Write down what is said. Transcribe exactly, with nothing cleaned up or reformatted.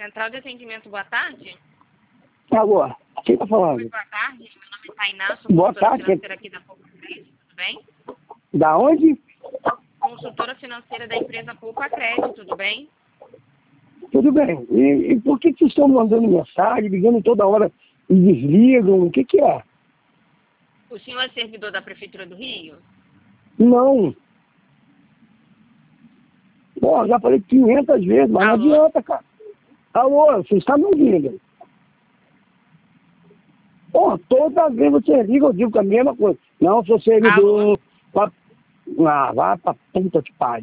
Central de Atendimento, boa tarde. Alô, quem tá falando? Oi, boa tarde, meu nome é Tainá, sou Boa consultora tarde. financeira aqui da Poupa Crédito, tudo bem? Da onde? Consultora financeira da empresa Poupa Crédito, tudo bem? Tudo bem. E, e por que que vocês estão mandando mensagem, ligando toda hora e desligam? O que que é? O senhor é servidor da Prefeitura do Rio? Não. Pô, já falei quinhentas vezes, mas Alô? não adianta, cara. Alô, você está me ouvindo? Pô, toda vez você liga, eu digo a mesma coisa. Não, sou servidor. Pra... Ah, vai pra puta que pariu.